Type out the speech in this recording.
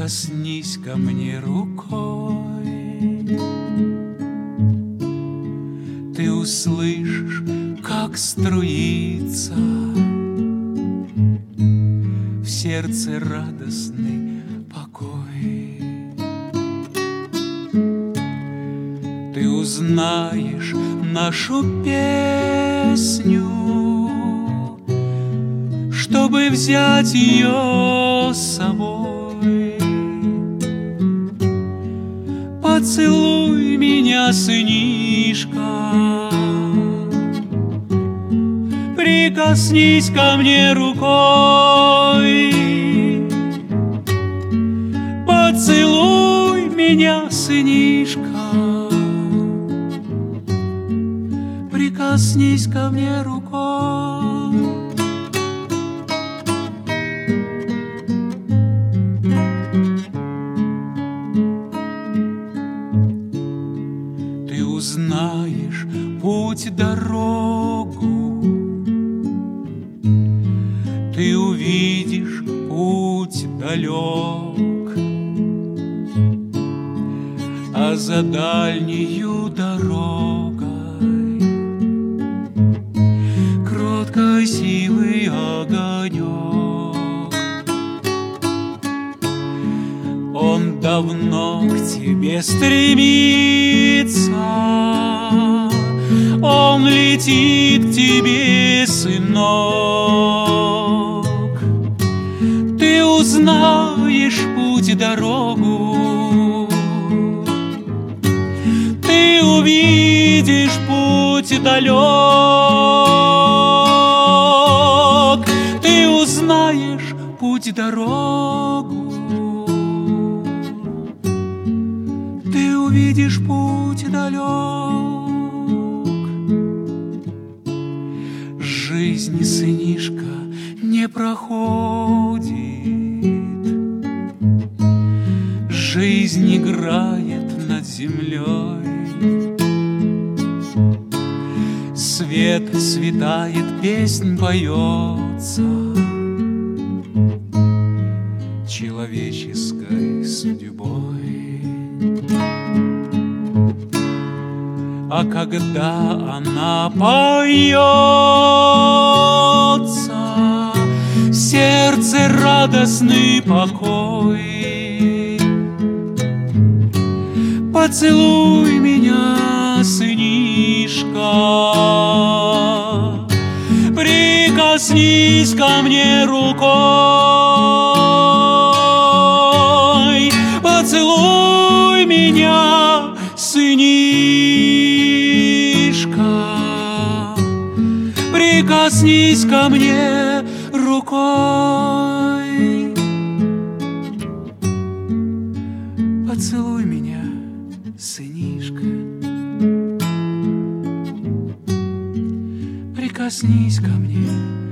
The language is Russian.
Прикоснись ко мне рукой, ты услышишь, как струится в сердце радостный покой. Ты узнаешь нашу песню, чтобы взять ее с собой. Поцелуй меня, сынишка, прикоснись ко мне рукой. Поцелуй меня, сынишка, прикоснись ко мне рукой. Ты узнаешь путь, дорогу, ты увидишь путь далек, а за дальнею дорогой кроткой силы огонек. Он давно к тебе стремится, он летит к тебе, сынок. Ты узнаешь путь, дорогу, ты увидишь путь далек. Ты узнаешь путь, дорогу, ты увидишь путь далек. Жизнь, сынишка, не проходит, жизнь играет над землей. Свет светает, песнь поется человеческой судьбой. А когда она поется, в сердце радостный покой. Поцелуй меня, сынишка, прикоснись ко мне рукой. Поцелуй меня, сынишка, прикоснись ко мне рукой. Поцелуй меня, сынишка, прикоснись ко мне